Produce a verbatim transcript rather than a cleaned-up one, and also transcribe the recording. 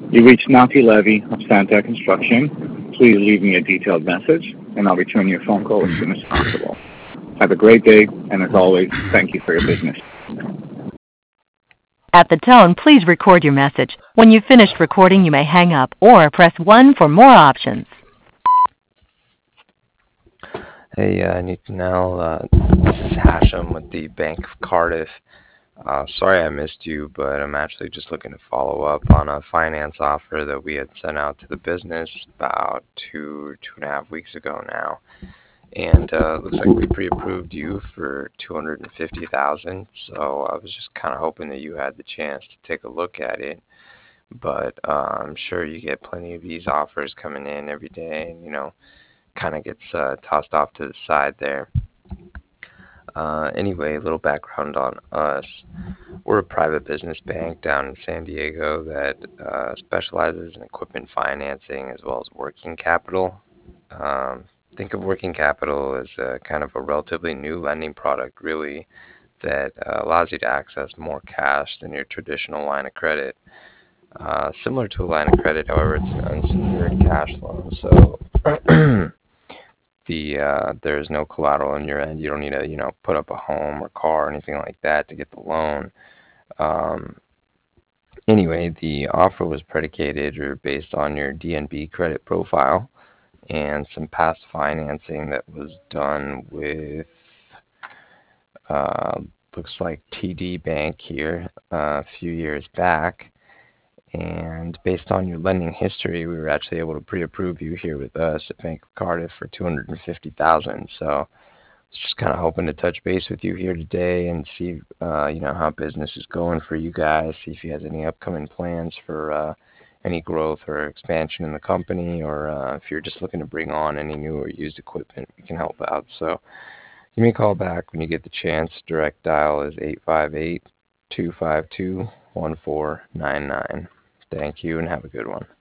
You reached Nafi Levy of Santa Construction. Please leave me a detailed message, and I'll return your phone call as soon as possible. Have a great day, and as always, thank you for your business. At the tone, please record your message. When you've finished recording, you may hang up or press one for more options. Hey, uh, Nitinel, uh, this is Hashem with the Bank of Cardiff. Uh, sorry I missed you, but I'm actually just looking to follow up on a finance offer that we had sent out to the business about two, two and a half weeks ago now. And uh, looks like we pre-approved you for two hundred fifty thousand dollars, so I was just kind of hoping that you had the chance to take a look at it. But uh, I'm sure you get plenty of these offers coming in every day, and you know, kind of gets uh, tossed off to the side there. Uh, anyway, a little background on us. We're a private business bank down in San Diego that uh, specializes in equipment financing as well as working capital. Um, think of working capital as a, kind of a relatively new lending product, really, that uh, allows you to access more cash than your traditional line of credit. Uh, similar to a line of credit, however, it's an unsecured cash loan, so the uh, there's no collateral on your end. You don't need to, you know, put up a home or car or anything like that to get the loan. Um, anyway, the offer was predicated or based on your D N B credit profile and some past financing that was done with uh, looks like T D Bank here uh, a few years back. And based on your lending history, we were actually able to pre-approve you here with us at Bank of Cardiff for two hundred fifty thousand dollars. So I was just kind of hoping to touch base with you here today and see, uh, you know, how business is going for you guys. See if you have any upcoming plans for uh, any growth or expansion in the company, or uh, if you're just looking to bring on any new or used equipment, we can help out. So give me a call back when you get the chance. Direct dial is eight five eight, two five two, one four nine nine. Thank you and have a good one.